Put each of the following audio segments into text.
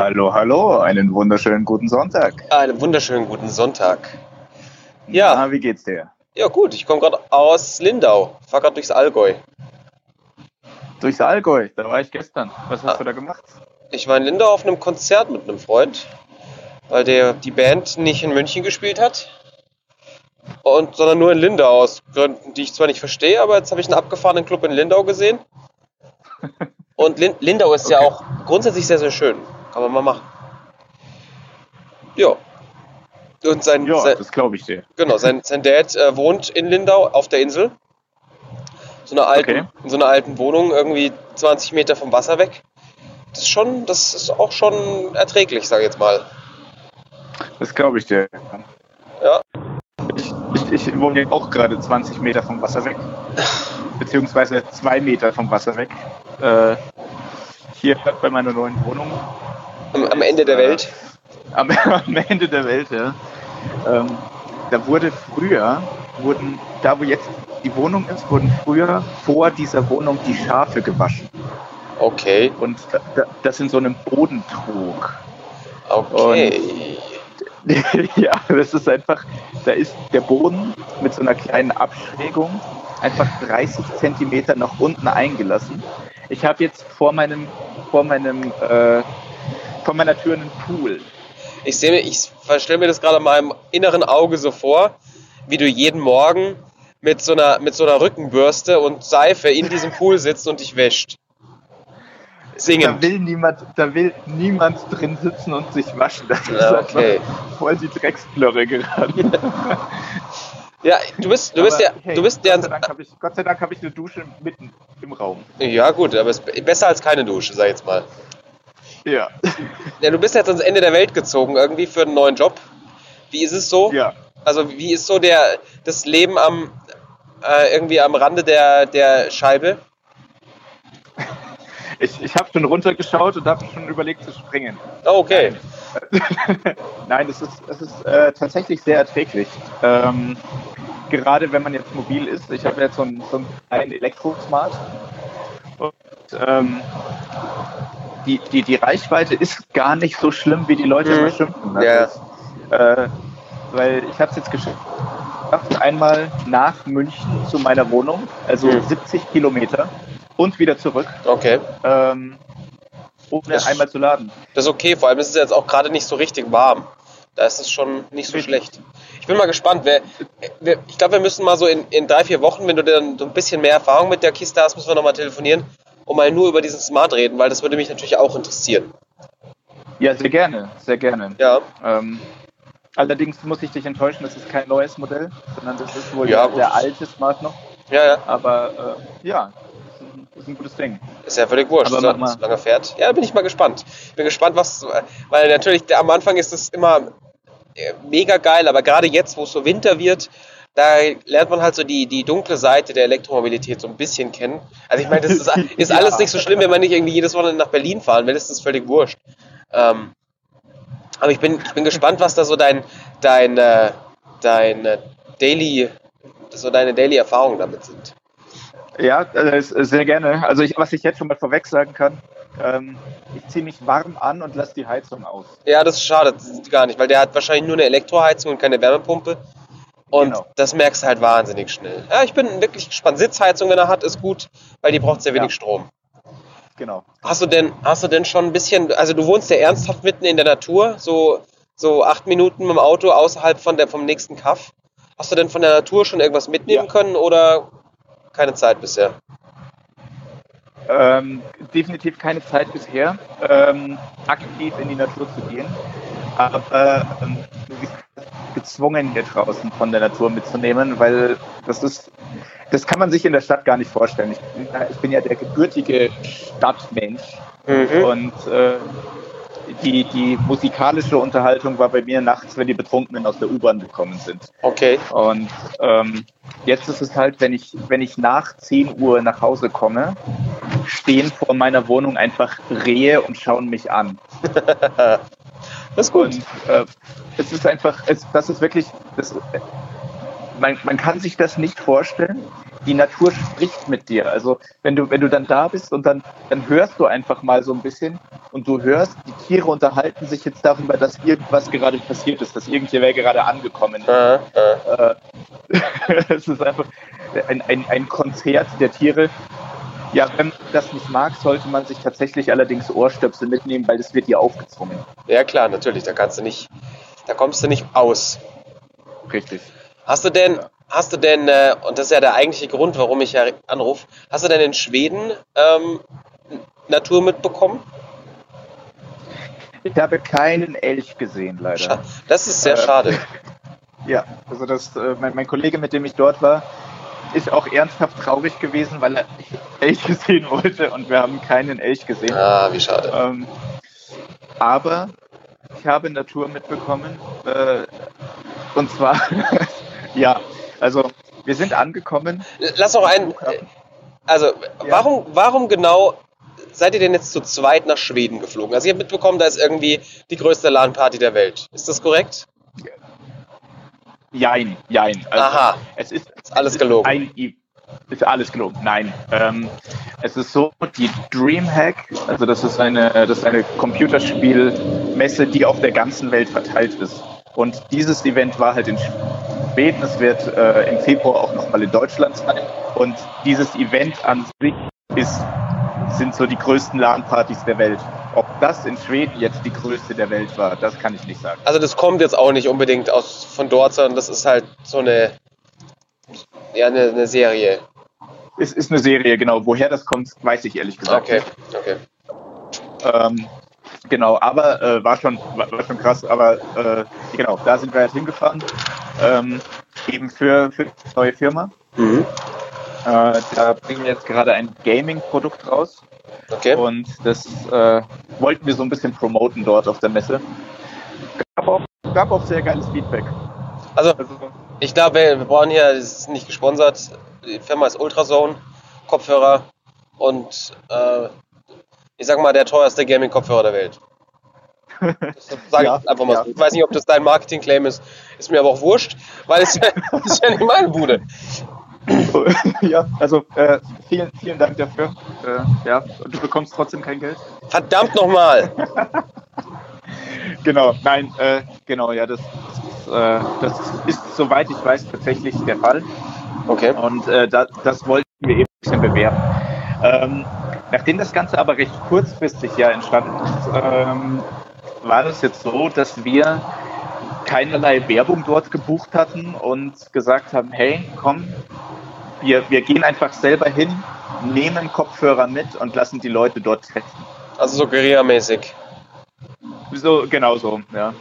Hallo, hallo, einen wunderschönen guten Sonntag. Einen wunderschönen guten Sonntag. Ja, Na, wie geht's dir? ja gut, ich komme gerade aus Lindau, fahre gerade durchs Allgäu. Durchs Allgäu, da war ich gestern. Was Ah, hast du da gemacht? Ich war in Lindau auf einem Konzert mit einem Freund, weil die Band nicht in München gespielt hat, sondern nur in Lindau, aus Gründen, die ich zwar nicht verstehe, aber jetzt habe ich einen abgefahrenen Club in Lindau gesehen. Und Lindau ist ja Okay. auch grundsätzlich sehr, sehr schön. Kann man mal machen. Ja. Und Ja, das glaube ich dir. genau, sein Dad wohnt in Lindau auf der Insel. Okay, In so einer alten Wohnung, irgendwie 20 Meter vom Wasser weg. Das ist auch schon erträglich, sage ich jetzt mal. das glaube ich dir. Ja, Ich wohne ja auch gerade 20 Meter vom Wasser weg, beziehungsweise 2 Meter vom Wasser weg. Hier bei meiner neuen Wohnung. am Ende der Welt. Am Ende der Welt, ja. Da da wo jetzt die Wohnung ist, wurden früher vor dieser Wohnung die Schafe gewaschen. Okay, Und das in so einem Bodentrog. okay. Ja, das ist einfach, da ist der Boden mit so einer kleinen Abschrägung einfach 30 Zentimeter nach unten eingelassen. Ich habe jetzt vor meiner Tür einen Pool. Ich stelle mir das gerade in meinem inneren Auge so vor, wie du jeden Morgen mit so einer Rückenbürste und Seife in diesem Pool sitzt und dich wäscht. Singend. Da will niemand drin sitzen und sich waschen. Das ist Ja, okay. einfach voll die Drecksplörre gerade. Ja, du bist der. Gott sei Dank habe ich eine Dusche mitten im Raum. Ja gut, aber es ist besser als keine Dusche, sag ich jetzt mal. Ja. Ja, du bist jetzt ans Ende der Welt gezogen irgendwie für einen neuen Job. Wie ist es so? Ja. Also wie ist so das Leben irgendwie am Rande der Scheibe? Ich habe schon runtergeschaut und habe schon überlegt zu springen. Oh, okay. Nein, es ist tatsächlich sehr erträglich. Gerade wenn man jetzt mobil ist. Ich habe jetzt so einen kleinen Elektrosmart. Und die Reichweite ist gar nicht so schlimm, wie die Leute immer schimpfen. Ja. Weil ich habe es jetzt geschafft, einmal nach München zu meiner Wohnung, also 70 Kilometer und wieder zurück, Okay. ohne einmal zu laden. Das ist okay, vor allem ist es jetzt auch gerade nicht so richtig warm. Da ist es schon nicht so schlecht. Ich bin mal gespannt. Ich glaube, wir müssen mal so in 3-4 Wochen, wenn du dann so ein bisschen mehr Erfahrung mit der Kiste hast, müssen wir nochmal telefonieren und mal nur über diesen Smart reden, weil das würde mich natürlich auch interessieren. Ja, sehr gerne, sehr gerne. Ja. Allerdings muss ich dich enttäuschen, das ist kein neues Modell, sondern das ist wohl Ja, der alte Smart noch. Ja. Aber ja, das ist ein gutes Ding. Ist ja völlig wurscht, Aber solange er fährt. Ja, da bin ich mal gespannt. Bin gespannt, weil natürlich am Anfang ist es immer mega geil, aber gerade jetzt, wo es so Winter wird, da lernt man halt so die dunkle Seite der Elektromobilität so ein bisschen kennen. Also ich meine, das ist Ja. alles nicht so schlimm, wenn man nicht irgendwie jedes Wochenende nach Berlin fahren will, ist das völlig wurscht. Aber ich bin gespannt, was da so deine Daily-Erfahrungen damit sind. Ja, sehr gerne. Also was ich jetzt schon mal vorweg sagen kann, ich ziehe mich warm an und lasse die Heizung aus. Ja, das ist schade, das ist gar nicht, weil der hat wahrscheinlich nur eine Elektroheizung und keine Wärmepumpe. Und Genau. das merkst du halt wahnsinnig schnell. Ja, ich bin wirklich gespannt. Sitzheizung, wenn er hat, ist gut, weil die braucht sehr wenig Strom. Genau. Hast du denn schon ein bisschen, also du wohnst ja ernsthaft mitten in der Natur, so 8 Minuten mit dem Auto außerhalb vom nächsten Kaff. Hast du denn von der Natur schon irgendwas mitnehmen können oder keine Zeit bisher? Definitiv keine Zeit bisher, aktiv in die Natur zu gehen. Aber du bist gezwungen, hier draußen von der Natur mitzunehmen, weil das kann man sich in der Stadt gar nicht vorstellen. Ich bin ja der gebürtige Stadtmensch und die musikalische Unterhaltung war bei mir nachts, wenn die Betrunkenen aus der U-Bahn gekommen sind. Okay. Und jetzt ist es halt, wenn ich nach 10 Uhr nach Hause komme, stehen vor meiner Wohnung einfach Rehe und schauen mich an. Das ist gut. Und es ist einfach, das ist wirklich, man kann sich das nicht vorstellen. Die Natur spricht mit dir. Also wenn du dann da bist und dann hörst du einfach mal so ein bisschen und du hörst, die Tiere unterhalten sich jetzt darüber, dass irgendwas gerade passiert ist, dass irgendwer gerade angekommen ist. Es ist einfach ein Konzert der Tiere. Ja, wenn man das nicht mag, sollte man sich tatsächlich allerdings Ohrstöpsel mitnehmen, weil das wird dir aufgezwungen. Ja klar, natürlich, da kommst du nicht aus. Richtig. Hast du denn, und das ist ja der eigentliche Grund, warum ich ja anrufe, hast du denn in Schweden Natur mitbekommen? Ich habe keinen Elch gesehen, leider. Das ist sehr schade. Ja, also mein Kollege, mit dem ich dort war, ist auch ernsthaft traurig gewesen, weil er Elch sehen wollte und wir haben keinen Elch gesehen. Ah, wie schade. Aber ich habe Natur mitbekommen und zwar, ja, also wir sind angekommen. Lass noch also Ja. warum genau seid ihr denn jetzt zu zweit nach Schweden geflogen? Also ich habe mitbekommen, da ist irgendwie die größte LAN-Party der Welt. Ist das korrekt? Jein. Also, Aha. Es ist alles gelogen. Ist alles gelogen. Nein. Es ist so, die Dreamhack, also das ist eine Computerspielmesse, die auf der ganzen Welt verteilt ist. Und dieses Event war halt in Schweden. Es wird im Februar auch nochmal in Deutschland sein. Und dieses Event an sich sind so die größten LAN-Partys der Welt. Ob das in Schweden jetzt die größte der Welt war, das kann ich nicht sagen. Also das kommt jetzt auch nicht unbedingt von dort, sondern das ist halt so eine Serie. Es ist eine Serie, genau. Woher das kommt, weiß ich ehrlich gesagt. Okay. Genau, aber war schon krass. Aber genau, da sind wir halt hingefahren. Eben für eine neue Firma. Mhm. Da bringen wir jetzt gerade ein Gaming-Produkt raus. Okay. Und das wollten wir so ein bisschen promoten dort auf der Messe. Gab auch sehr geiles Feedback. Also ich glaube, wir brauchen hier, das ist nicht gesponsert, die Firma ist Ultrazone, Kopfhörer und ich sag mal, der teuerste Gaming-Kopfhörer der Welt. Das sage ich einfach mal so. Ich weiß nicht, ob das dein Marketing-Claim ist mir aber auch wurscht, weil es ist ja nicht meine Bude. Ja, also vielen Dank dafür. Ja, und du bekommst trotzdem kein Geld. Verdammt nochmal! Genau, nein, genau, ja, das ist, soweit ich weiß, tatsächlich der Fall. Okay. Und das wollten wir eben ein bisschen bewerben. Nachdem das Ganze aber recht kurzfristig ja entstanden ist, war das jetzt so, dass wir keinerlei Werbung dort gebucht hatten und gesagt haben, hey, komm, wir gehen einfach selber hin, nehmen Kopfhörer mit und lassen die Leute dort testen. Also so Guerilla-mäßig. So, genau so, ja.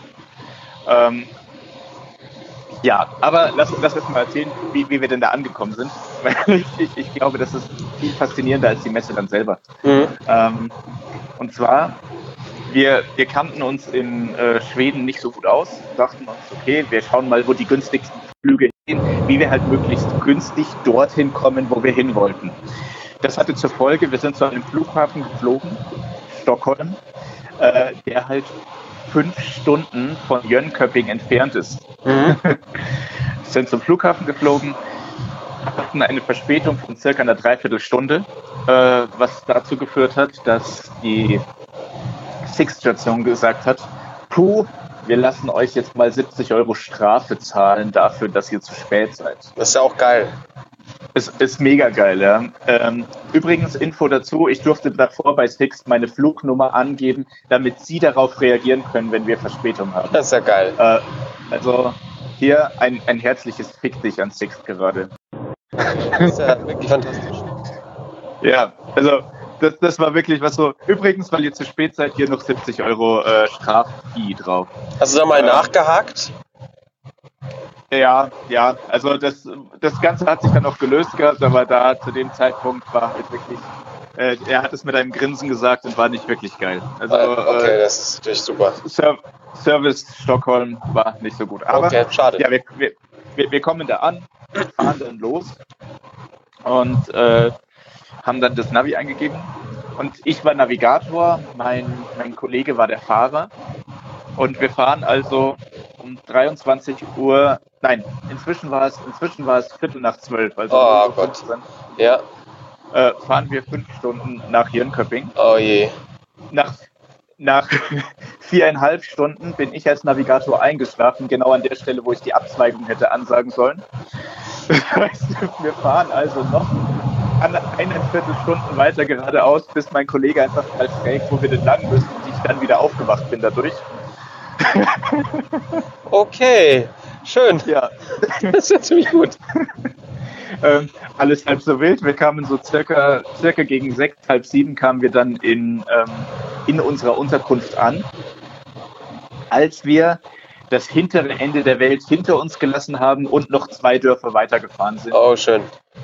Ja, aber lass uns mal erzählen, wie wir denn da angekommen sind. Weil ich glaube, das ist viel faszinierender als die Messe dann selber. Mhm. Und zwar, wir kannten uns in Schweden nicht so gut aus, dachten uns, okay, wir schauen mal, wo die günstigsten Flüge hin, wie wir halt möglichst günstig dorthin kommen, wo wir hin wollten. Das hatte zur Folge, wir sind zu einem Flughafen geflogen, Stockholm, der halt 5 Stunden von Jönköping entfernt ist. Mhm. Sind zum Flughafen geflogen, hatten eine Verspätung von circa einer Dreiviertelstunde, was dazu geführt hat, dass die Sixt-Station gesagt hat, puh, wir lassen euch jetzt mal 70 € Strafe zahlen dafür, dass ihr zu spät seid. Das ist ja auch geil. Es ist mega geil, ja. Übrigens, Info dazu, ich durfte davor bei Sixt meine Flugnummer angeben, damit sie darauf reagieren können, wenn wir Verspätung haben. Das ist ja geil. Also hier ein herzliches Fick dich an Sixt gerade. Das ist ja wirklich fantastisch. Ja, also das war wirklich was so. Übrigens, weil ihr zu spät seid, hier noch 70 € Strafvieh drauf. Hast du da mal nachgehakt? Ja, also das Ganze hat sich dann auch gelöst gehabt, aber da zu dem Zeitpunkt war halt wirklich, er hat es mit einem Grinsen gesagt und war nicht wirklich geil. Also Okay, das ist natürlich super. Service Stockholm war nicht so gut. Aber okay, schade. Ja, wir kommen da an, fahren dann los und haben dann das Navi eingegeben. Und ich war Navigator, mein Kollege war der Fahrer. Und wir fahren also um 23 Uhr, nein, inzwischen war es Viertel nach 12, also Oh 0:15 Gott. Uhr, Ja. fahren wir 5 Stunden nach Jönköping. Oh je. Nach 4,5 Stunden bin ich als Navigator eingeschlafen, genau an der Stelle, wo ich die Abzweigung hätte ansagen sollen. Das heißt, wir fahren also noch 1,25 Stunden weiter geradeaus, bis mein Kollege einfach mal fragt, wo wir denn lang müssen, und ich dann wieder aufgewacht bin dadurch. Okay, schön. Ja. Das ist ja ziemlich gut. Alles halb so wild. Wir kamen so circa gegen 6, halb 7 kamen wir dann in unserer Unterkunft an. Als wir das hintere Ende der Welt hinter uns gelassen haben und noch 2 Dörfer weitergefahren sind, Oh, schön.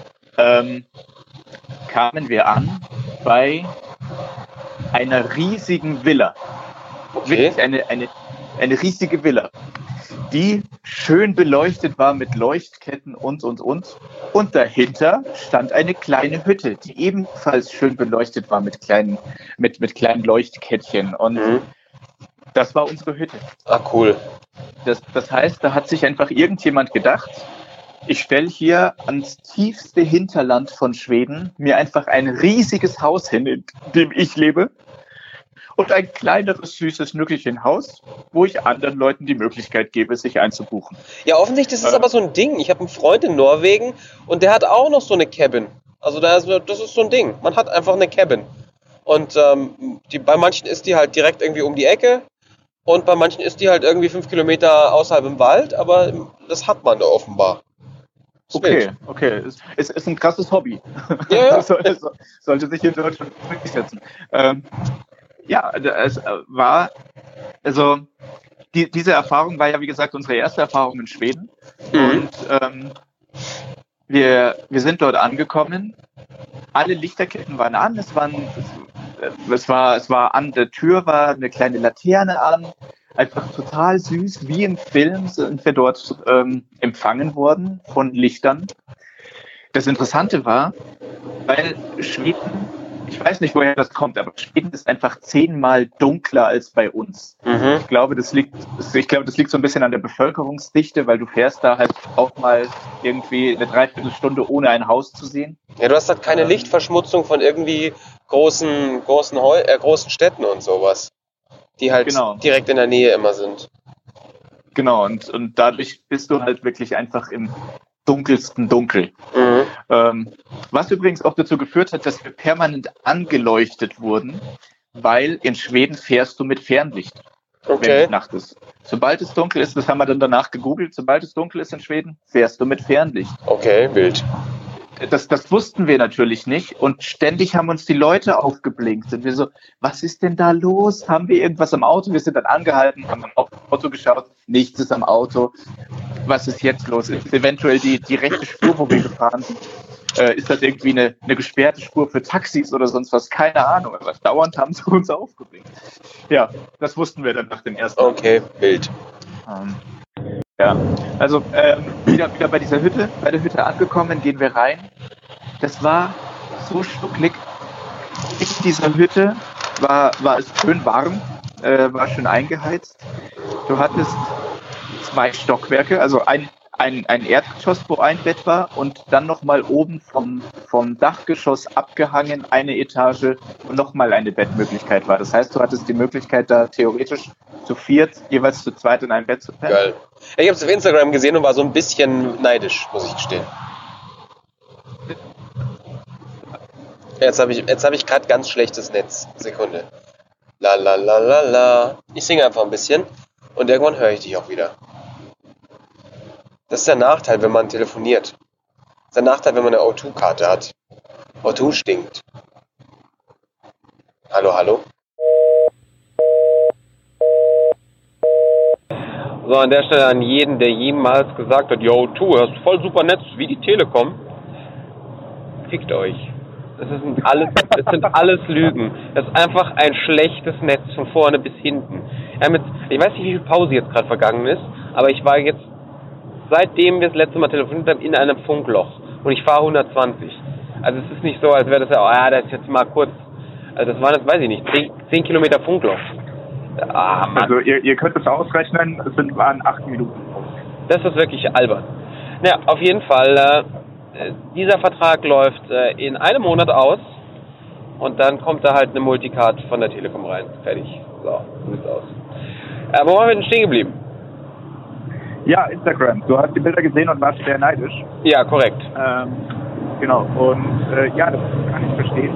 kamen wir an bei einer riesigen Villa. Okay. Wirklich eine riesige Villa, die schön beleuchtet war mit Leuchtketten und. Und dahinter stand eine kleine Hütte, die ebenfalls schön beleuchtet war mit kleinen Leuchtkettchen. Und das war unsere Hütte. Ah, cool. Das heißt, da hat sich einfach irgendjemand gedacht, ich stelle hier ans tiefste Hinterland von Schweden mir einfach ein riesiges Haus hin, in dem ich lebe. Und ein kleineres, süßes Nückelchen-Haus, wo ich anderen Leuten die Möglichkeit gebe, sich einzubuchen. Ja, offensichtlich, das ist aber so ein Ding. Ich habe einen Freund in Norwegen und der hat auch noch so eine Cabin. Also das ist so ein Ding. Man hat einfach eine Cabin. Und bei manchen ist die halt direkt irgendwie um die Ecke und bei manchen ist die halt irgendwie 5 Kilometer außerhalb im Wald, aber das hat man da offenbar. Okay. Es ist ein krasses Hobby. Ja. Sollte sich in Deutschland durchsetzen. Ja, es war, also diese Erfahrung war ja, wie gesagt, unsere erste Erfahrung in Schweden. Und wir sind dort angekommen. Alle Lichterketten waren an. Es war an der Tür war eine kleine Laterne an. Einfach total süß, wie im Film sind wir dort empfangen worden von Lichtern. Das Interessante war, weil Schweden, ich weiß nicht, woher das kommt, aber Schweden ist einfach 10-mal dunkler als bei uns. Ich glaube, das liegt so ein bisschen an der Bevölkerungsdichte, weil du fährst da halt auch mal irgendwie eine Dreiviertelstunde ohne ein Haus zu sehen. Ja, du hast halt keine Lichtverschmutzung von irgendwie großen Städten und sowas, die halt direkt in der Nähe immer sind. Genau, und dadurch bist du halt wirklich einfach im dunkelsten Dunkel. Was übrigens auch dazu geführt hat, dass wir permanent angeleuchtet wurden, weil in Schweden fährst du mit Fernlicht, wenn es Nacht ist. Sobald es dunkel ist, das haben wir dann danach gegoogelt, sobald es dunkel ist in Schweden, fährst du mit Fernlicht. Okay, wild. Das wussten wir natürlich nicht und ständig haben uns die Leute aufgeblinkt. Und wir so, was ist denn da los? Haben wir irgendwas am Auto? Wir sind dann angehalten, haben am Auto geschaut, nichts ist am Auto. Was ist jetzt los? Ist eventuell die rechte Spur, wo wir gefahren sind? Ist das irgendwie eine gesperrte Spur für Taxis oder sonst was? Keine Ahnung. Aber dauernd haben sie uns aufgeblinkt. Ja, das wussten wir dann nach dem ersten Mal. Okay, wild. Ja, also wieder bei der Hütte angekommen, gehen wir rein. Das war so schnucklig. In dieser Hütte war es schön warm, war schön eingeheizt. Du hattest 2 Stockwerke, also ein Erdgeschoss, wo ein Bett war und dann nochmal oben vom Dachgeschoss abgehangen eine Etage und nochmal eine Bettmöglichkeit war. Das heißt, du hattest die Möglichkeit, da theoretisch zu 4, jeweils zu 2 in ein Bett zu pennen. Geil. Ich habe es auf Instagram gesehen und war so ein bisschen neidisch, muss ich gestehen. Jetzt habe ich gerade ganz schlechtes Netz. Sekunde. La la la la la. Ich singe einfach ein bisschen und irgendwann höre ich dich auch wieder. Das ist der Nachteil, wenn man telefoniert. Das ist der Nachteil, wenn man eine O2-Karte hat. O2 stinkt. Hallo, hallo. So, an der Stelle an jeden, der jemals gesagt hat, yo, O2, hast voll super Netz, wie die Telekom. Fickt euch. Das sind alles Lügen. Das ist einfach ein schlechtes Netz von vorne bis hinten. Ich weiß nicht, wie viel Pause jetzt gerade vergangen ist, aber ich war jetzt, seitdem wir das letzte Mal telefoniert haben, in einem Funkloch. Und ich fahre 120. Also es ist nicht so, als wäre das das ist jetzt mal kurz. Also das waren jetzt, weiß ich nicht, 10 Kilometer Funkloch. Ah, Mann. Also ihr könnt es ausrechnen, waren 8 Minuten. Das ist wirklich albern. Ja, auf jeden Fall, dieser Vertrag läuft in einem Monat aus und dann kommt da halt eine Multicard von der Telekom rein. Fertig. So sieht's aus. Wo waren wir denn stehen geblieben? Ja, Instagram. Du hast die Bilder gesehen und warst sehr neidisch. Ja, korrekt. Genau. Und ja, das kann ich verstehen.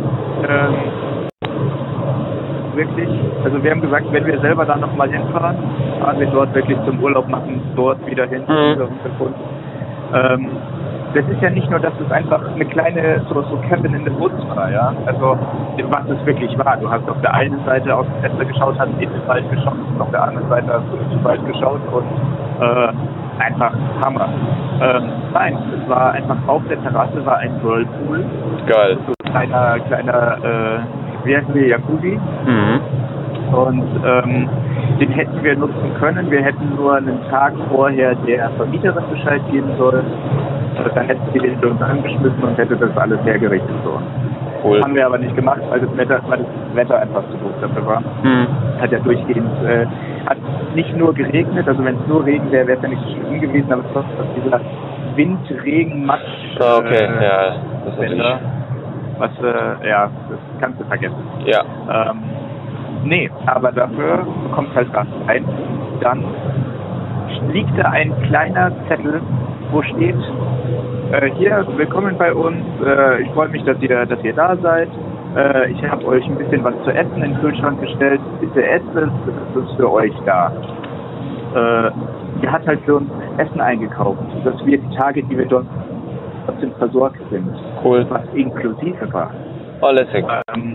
Wirklich, also wir haben gesagt, wenn wir selber da nochmal hinfahren, fahren wir dort wirklich zum Urlaub machen, dort wieder hin, unser Untergrund. Das ist ja nicht nur, dass es einfach eine kleine, so Cabin in the Woods war, ja. Also, was es wirklich war. Du hast auf der einen Seite aus dem Fenster geschaut, hast in den Wald geschaut, und auf der anderen Seite hast du in den Wald geschaut und einfach Hammer. Nein, es war einfach auf der Terrasse war ein Whirlpool. Geil. So kleiner, wie heißen wir, Jacuzzi. Und den hätten wir nutzen können. Wir hätten nur einen Tag vorher der Vermieterin Bescheid geben sollen. Dann hätten sie den für uns angeschmissen und hätte das alles hergerichtet. So. Cool. Haben wir aber nicht gemacht, weil das Wetter einfach zu doof dafür war. Hat ja durchgehend, hat nicht nur geregnet, also wenn es nur Regen wäre, wäre es ja nicht so schlimm gewesen, aber es war dieser Wind, Regen, Matsch. Okay, ja, das ist Wetter, was, ja, das kannst du vergessen. Ja. Nee, aber dafür kommt halt was rein. Dann liegt da ein kleiner Zettel, wo steht, hier, willkommen bei uns, ich freue mich, dass ihr da seid. Ich habe euch ein bisschen was zu essen in den Kühlschrank gestellt. Bitte esst es, das ist für euch da. Der hat halt für uns Essen eingekauft, dass wir die Tage, die wir dort trotzdem versorgt sind. Cool. Was inklusive war. Oh, lässig.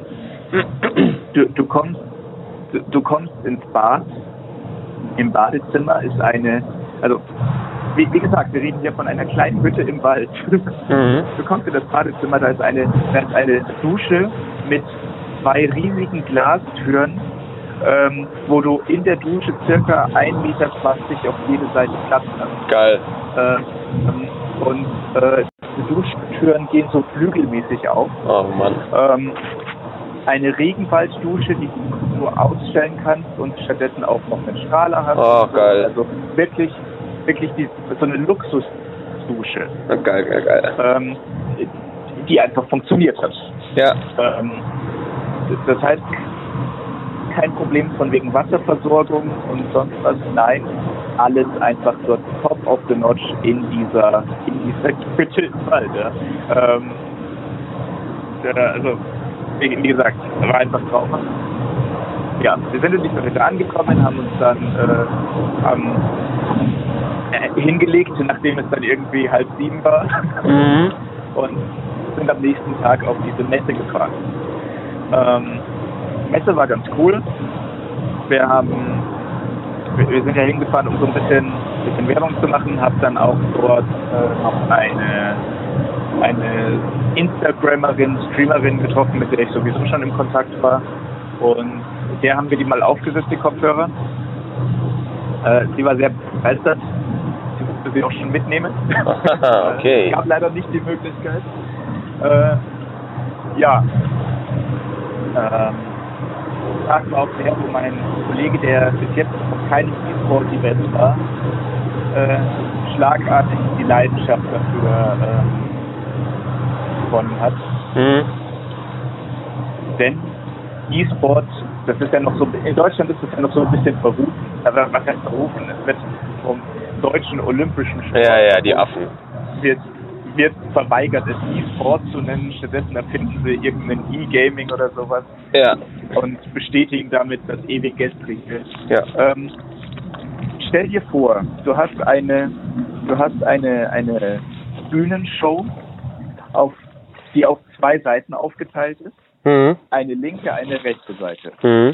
Du kommst ins Bad. Im Badezimmer ist also wie gesagt, wir reden hier von einer kleinen Hütte im Wald. Du kommst in das Badezimmer, da ist eine Dusche mit 2 riesigen Glastüren, wo du in der Dusche circa 1,20 Meter auf jede Seite Platz hast. Geil. Und die Duschtüren gehen so flügelmäßig auf. Oh Mann. Eine Regenwalddusche, die du nur ausstellen kannst und stattdessen auch noch einen Strahler hast. Oh, geil. Also wirklich so eine Luxusdusche. Geil. Die einfach funktioniert hat. Ja. Das heißt, kein Problem von wegen Wasserversorgung und sonst was. Nein, alles einfach dort top of the notch in dieser Hütte im Wald. Ja. Also, wie gesagt, war einfach traumhaft. Ja, wir sind in dieser Hütte angekommen, haben uns dann hingelegt, nachdem es dann irgendwie 6:30 war. Und sind am nächsten Tag auf diese Messe gefahren. Messe war ganz cool. Wir sind ja hingefahren, um so ein bisschen Werbung zu machen, habe dann auch dort noch eine Instagrammerin, Streamerin getroffen, mit der ich sowieso schon im Kontakt war. Und der haben wir die mal aufgesetzt, die Kopfhörer. Sie war sehr begeistert. Sie musste sie auch schon mitnehmen. Okay. Ich habe leider nicht die Möglichkeit. Ja. Tag war auch der, wo mein Kollege, der bis jetzt auf keinem E-Sport-Event war, schlagartig die Leidenschaft dafür gewonnen hat. Denn E-Sport, das ist ja noch so, in Deutschland ist das ja noch so ein bisschen verrufen. Aber was heißt verrufen? Es wird vom deutschen Olympischen Sport. Ja, die Affen. Wird verweigert, es E-Sport zu nennen. Stattdessen erfinden sie irgendein E-Gaming oder sowas. Ja. Und bestätigen damit, dass ewig Geld bringt. Ja. Stell dir vor, du hast eine Bühnenshow, die auf 2 Seiten aufgeteilt ist. Eine linke, eine rechte Seite.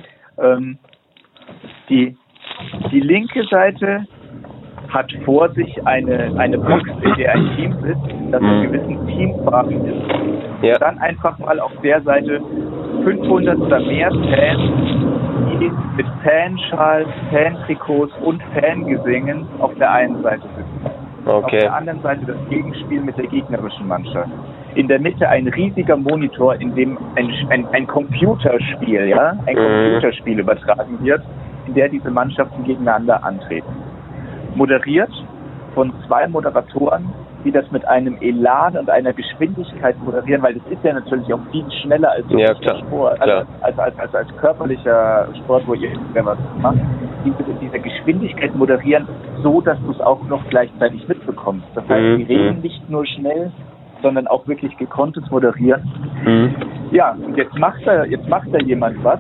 Die linke Seite hat vor sich eine Box, in der ein Team sitzt, das in gewissen Teamfarben ist. Ja. Dann einfach mal auf der Seite 500 oder mehr Fans, die mit Fanschals, Fantrikots und Fangesängen auf der einen Seite sitzen. Okay. Auf der anderen Seite das Gegenspiel mit der gegnerischen Mannschaft. In der Mitte ein riesiger Monitor, in dem ein Computerspiel, Computerspiel übertragen wird. in der diese Mannschaften gegeneinander antreten. Moderiert von 2 Moderatoren, die das mit einem Elan und einer Geschwindigkeit moderieren, weil das ist ja natürlich auch viel schneller als Sport, als körperlicher Sport, wo ihr was macht. Diese Geschwindigkeit moderieren, so dass du es auch noch gleichzeitig mitbekommst. Das heißt, die reden nicht nur schnell, sondern auch wirklich gekonntes Moderieren. Ja, und jetzt macht da jemand was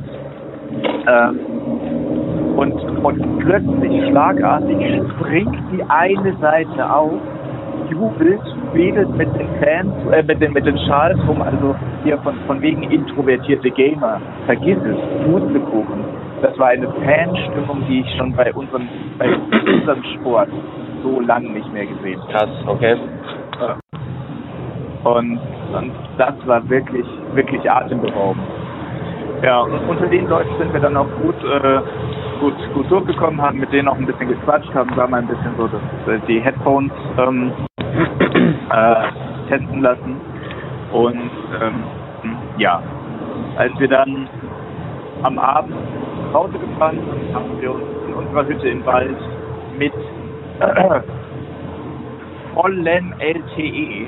und plötzlich schlagartig springt die eine Seite auf, jubelt, wedelt mit den Fans, mit den Schals rum, also hier von wegen introvertierte Gamer. Vergiss es, Pustekuchen. Das war eine Fanstimmung, die ich schon bei unserem Sport so lange nicht mehr gesehen habe. Krass, okay. Und das war wirklich, wirklich atemberaubend. Ja, und unter den Leuten sind wir dann auch gut durchgekommen, haben mit denen auch ein bisschen gequatscht, haben da mal ein bisschen so die Headphones testen lassen. Und ja, als wir dann am Abend nach Hause gefahren sind, haben wir uns in unserer Hütte im Wald mit vollem LTE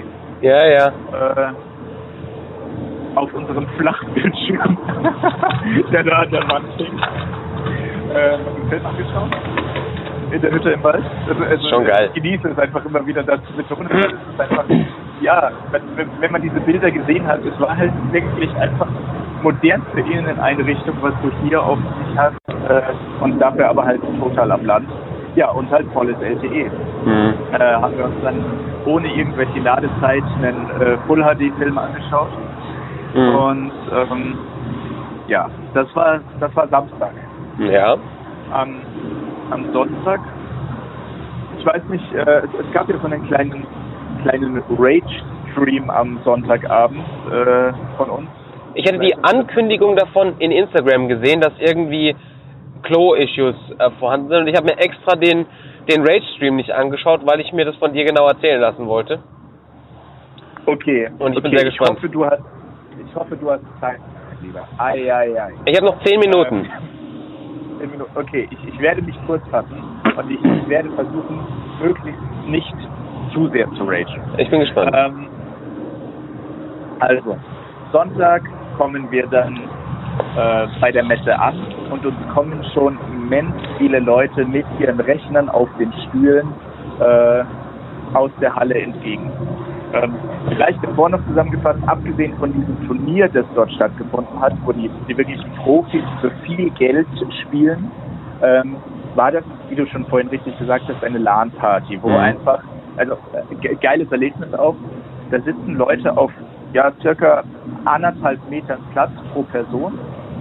auf unserem Flachbildschirm, der da an der Wand hing, einen Film angeschaut. In der Hütte im Wald. Also schon geil. Ich genieße es einfach immer wieder, das zu betonen. Es ist einfach, ja, wenn man diese Bilder gesehen hat, es war halt wirklich einfach modernste Inneneinrichtung, was du hier auf sich hast, und dafür aber halt total am Land. Ja, und halt volles LTE. Haben wir uns dann ohne irgendwelche Ladezeit einen Full-HD-Film angeschaut. Und ja, das war Samstag. Ja. Am Sonntag, ich weiß nicht, es gab ja so einen kleinen Rage-Stream am Sonntagabend von uns. Ich hatte die Ankündigung davon in Instagram gesehen, dass irgendwie Klo-Issues vorhanden sind, und ich habe mir extra den Rage-Stream nicht angeschaut, weil ich mir das von dir genau erzählen lassen wollte. Okay. Und ich bin sehr gespannt. Ich hoffe, du hast Zeit, mein Lieber. Ei. Ich habe noch 10 Minuten. Okay, ich werde mich kurz fassen und ich werde versuchen, möglichst nicht zu sehr zu ragen. Ich bin gespannt. Also, Sonntag kommen wir dann bei der Messe an und uns kommen schon immens viele Leute mit ihren Rechnern auf den Stühlen aus der Halle entgegen. Vielleicht davor noch zusammengefasst, abgesehen von diesem Turnier, das dort stattgefunden hat, wo die wirklichen Profis für viel Geld spielen, war das, wie du schon vorhin richtig gesagt hast, eine LAN-Party, wo einfach, also geiles Erlebnis auch, da sitzen Leute auf circa 1,5 Metern Platz pro Person,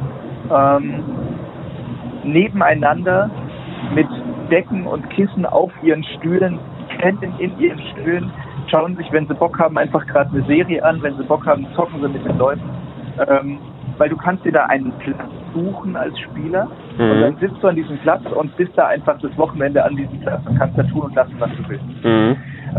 nebeneinander mit Decken und Kissen auf ihren Stühlen, pennen in ihren Stühlen, schauen sich, wenn sie Bock haben, einfach gerade eine Serie an, wenn sie Bock haben, zocken sie mit den Leuten, weil du kannst dir da einen Platz suchen als Spieler und dann sitzt du an diesem Platz und bist da einfach das Wochenende an diesem Platz und kannst da tun und lassen, was du willst.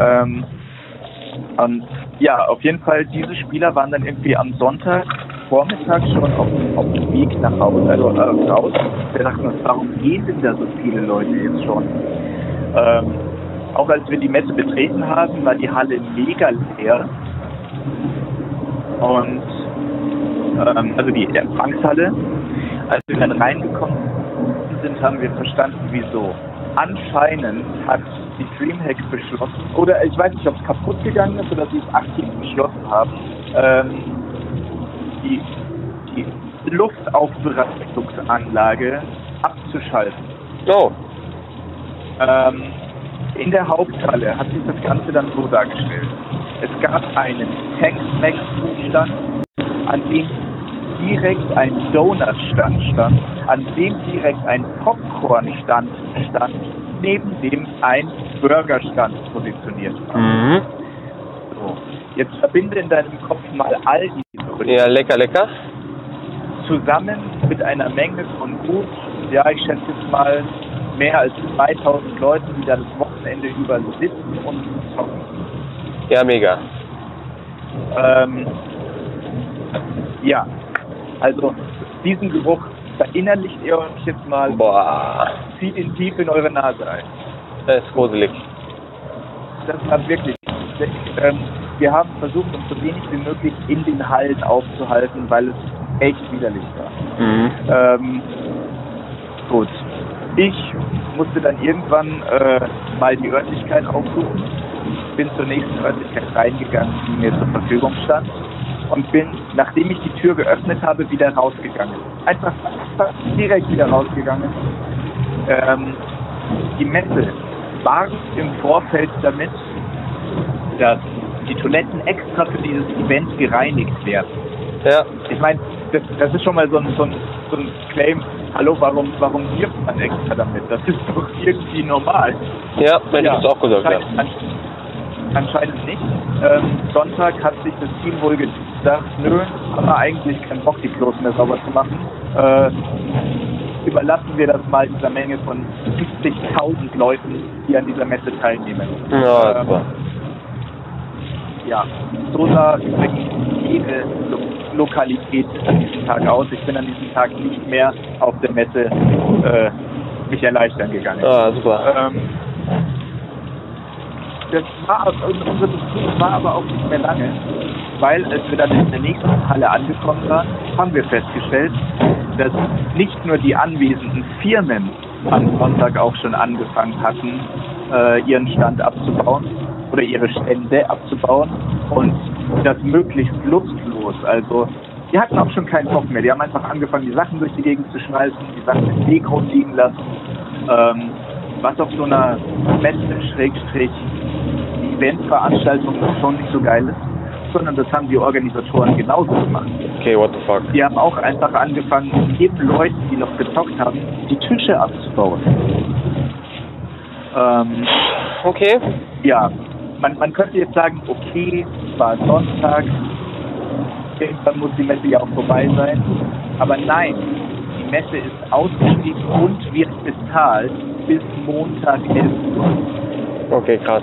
Und ja, auf jeden Fall, diese Spieler waren dann irgendwie am Sonntagvormittag schon auf dem Weg nach Hause, also raus. Wir dachten uns, warum gehen denn da so viele Leute jetzt schon? Auch als wir die Messe betreten haben, war die Halle mega leer. Und also die Empfangshalle. Als wir dann reingekommen sind, haben wir verstanden, wieso. Anscheinend hat die Dreamhack beschlossen, oder ich weiß nicht, ob es kaputt gegangen ist oder sie es aktiv beschlossen haben, die Luftaufbereitungsanlage abzuschalten. Oh. In der Haupthalle hat sich das Ganze dann so dargestellt. Es gab einen Tex-Mex-Stand, an dem direkt ein Donut-Stand stand, an dem direkt ein Popcorn-Stand stand, neben dem ein Burger-Stand positioniert war. So, jetzt verbinde in deinem Kopf mal all diese Gründe. Ja, lecker. Zusammen mit einer Menge von gut, ich schätze jetzt mal, mehr als 2000 Leuten, die da das Wochenende über sitzen und zocken. Ja, mega. Ja, also diesen Geruch verinnerlicht ihr euch jetzt mal, Boah, zieht ihn tief in eure Nase ein. das ist gruselig. Das war wirklich, wir haben versucht, uns so wenig wie möglich in den Hallen aufzuhalten, weil es echt widerlich war. Mhm. Gut. Ich musste dann irgendwann mal die Örtlichkeit aufsuchen, bin zur nächsten Örtlichkeit reingegangen, die mir zur Verfügung stand und bin, nachdem ich die Tür geöffnet habe, wieder rausgegangen. Einfach direkt wieder rausgegangen. Die Messe war im Vorfeld damit, dass die Toiletten extra für dieses Event gereinigt werden. Ja. Ich meine, das ist schon mal so ein Claim. Hallo, warum wirft man extra damit? Das ist doch irgendwie normal. Ja, hätte ich das auch gesagt, ja. Anscheinend nicht. Sonntag hat sich das Team wohl gedacht, nö, haben wir eigentlich keinen Bock, die Klos mehr sauber zu machen. Überlassen wir das mal dieser Menge von 70.000 Leuten, die an dieser Messe teilnehmen. Ja, super. Ja, so sah übrigens jede Lokalität an diesem Tag aus. Ich bin an diesem Tag nicht mehr auf der Messe mich erleichtern gegangen. Ah, super. Unsere Besuch war aber auch nicht mehr lange, weil als wir dann in der nächsten Halle angekommen waren, haben wir festgestellt, dass nicht nur die anwesenden Firmen am Sonntag auch schon angefangen hatten, ihren Stand abzubauen oder ihre Stände abzubauen und das möglichst lustlos. Also die hatten auch schon keinen Bock mehr. Die haben einfach angefangen, die Sachen durch die Gegend zu schmeißen, die Sachen im Weg rumliegen lassen. Was auf so einer Messe-Eventveranstaltung schon nicht so geil ist, sondern das haben die Organisatoren genauso gemacht. Okay, what the fuck. Die haben auch einfach angefangen, jedem Leuten, die noch gezockt haben, die Tische abzubauen. Okay. Ja, man könnte jetzt sagen, okay, es war Sonntag, irgendwann muss die Messe ja auch vorbei sein. Aber nein, die Messe ist ausgeschrieben und wird bezahlt bis Montag 11 Uhr. Okay, krass.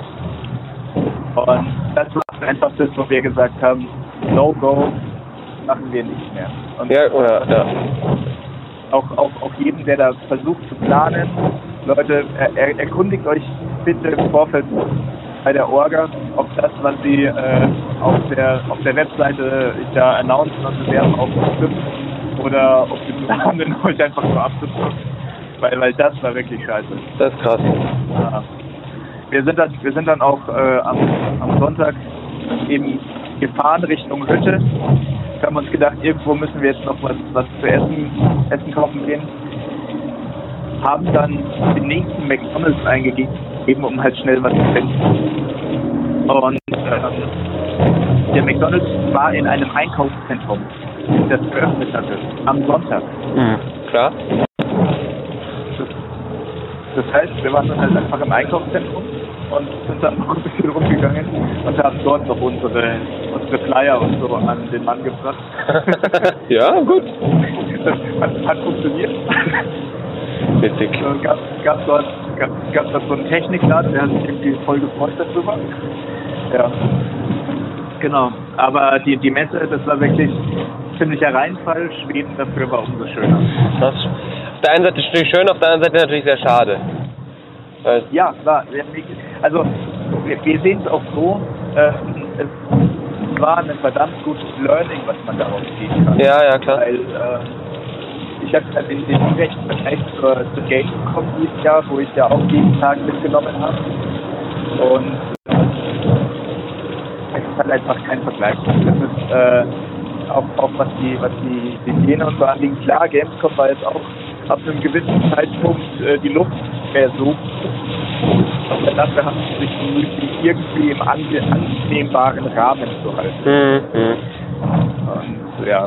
Und das war einfach das, wo wir gesagt haben, no go, machen wir nicht mehr. Und Ja, oder, ja. auch jedem, der da versucht zu planen, Leute, erkundigt euch bitte im Vorfeld bei der Orga, ob das, was sie auf der Webseite da announcen und bewerben, auch stimmt, oder ob sie planen, euch einfach nur abzudrücken. Weil das war wirklich scheiße. Das ist krass. Ja. Wir sind dann auch am Sonntag eben gefahren Richtung Hütte. Wir haben uns gedacht, irgendwo müssen wir jetzt noch was zu essen kaufen gehen. Haben dann den nächsten McDonald's eingegeben, eben um halt schnell was zu finden. Und der McDonald's war in einem Einkaufszentrum, das geöffnet hatte, am Sonntag. Mhm. Klar. Das heißt, wir waren dann halt einfach im Einkaufszentrum und sind dann noch ein bisschen rumgegangen und haben dort noch unsere Flyer und so an den Mann gebracht. Ja, gut. Das hat funktioniert. Witzig. Gab dort so einen Technikladen, der hat sich irgendwie voll gefreut darüber. Ja. Genau. Aber die Messe, das war wirklich ziemlicher Reinfall. Schweden dafür war umso schöner. Das, auf der einen Seite natürlich schön, auf der anderen Seite natürlich sehr schade. Ja, war. Also, wir sehen es auch so, es war ein verdammt gutes Learning, was man daraus ziehen kann. Ja, klar. Weil ich habe halt den direkten Vergleich zur Gamescom dieses Jahr, wo ich ja auch jeden Tag mitgenommen habe. Und es ist halt einfach kein Vergleich. Das ist auch was die Hygiene und so anliegen. Klar, Gamescom war jetzt auch ab einem gewissen Zeitpunkt die Luft mehr so. Aber dafür haben sie sich bemüht, die irgendwie im annehmbaren Rahmen zu halten. Mhm. Und ja.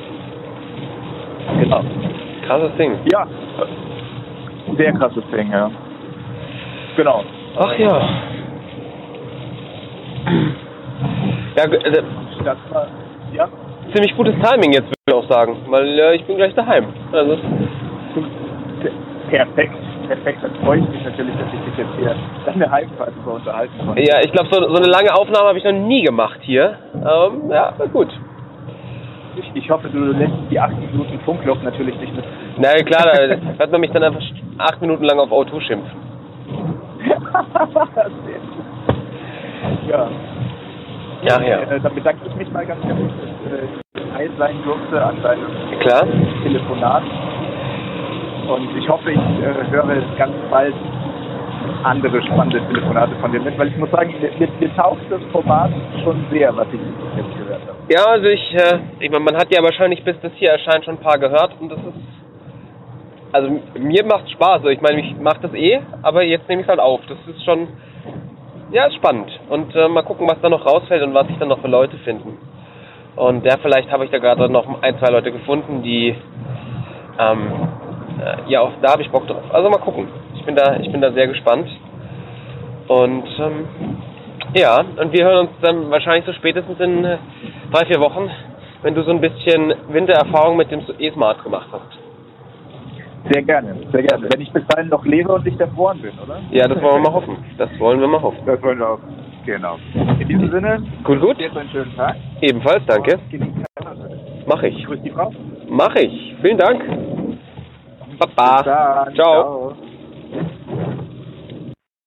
Genau. Krasses Ding. Ja. Sehr krasses Ding, ja. Genau. Ach ja. Ja, Das war, ja. ziemlich gutes Timing jetzt, würde ich auch sagen, weil ich bin gleich daheim. Also. Perfekt. Dann freue ich mich natürlich, dass ich dich jetzt hier deine Heimfahrt über unterhalten konnte. Ja, ich glaube, so eine lange Aufnahme habe ich noch nie gemacht hier. Ja, gut. Ich hoffe, du lässt die 8 Minuten Funkloch natürlich nicht mit. Na klar, da wird man mich dann einfach 8 Minuten lang auf O2 schimpfen. Ja. Ja. Dann bedanke ich mich mal ganz herzlich, dass ich teil sein durfte an deinem Klar. Telefonat. Und ich hoffe, ich höre ganz bald andere spannende Telefonate von dir mit, weil ich muss sagen, mir taugt das Format schon sehr, was ich jetzt gehört habe. Ja, also ich meine, man hat ja wahrscheinlich, bis das hier erscheint, schon ein paar gehört und das ist, also mir macht's Spaß. Also ich meine, ich mache das aber jetzt nehme ich es halt auf. Das ist schon, ja, ist spannend. Und mal gucken, was da noch rausfällt und was sich dann noch für Leute finden. Und vielleicht habe ich da gerade noch 1, 2 Leute gefunden, die, ja, da habe ich Bock drauf. Also mal gucken. Ich bin da sehr gespannt. Und ja, und wir hören uns dann wahrscheinlich so spätestens in 3, 4 Wochen, wenn du so ein bisschen Wintererfahrung mit dem E-Smart gemacht hast. Sehr gerne, sehr gerne. Wenn ich bis dahin noch lebe und nicht erfroren bin, oder? Ja, das wollen wir mal hoffen. Das wollen wir mal hoffen. Das wollen wir auch. Genau. In diesem Sinne, gut. Jetzt einen schönen Tag. Ebenfalls, danke. Mach ich. Grüß die Frau. Mach ich. Vielen Dank. Baba. Bis dann. Ciao.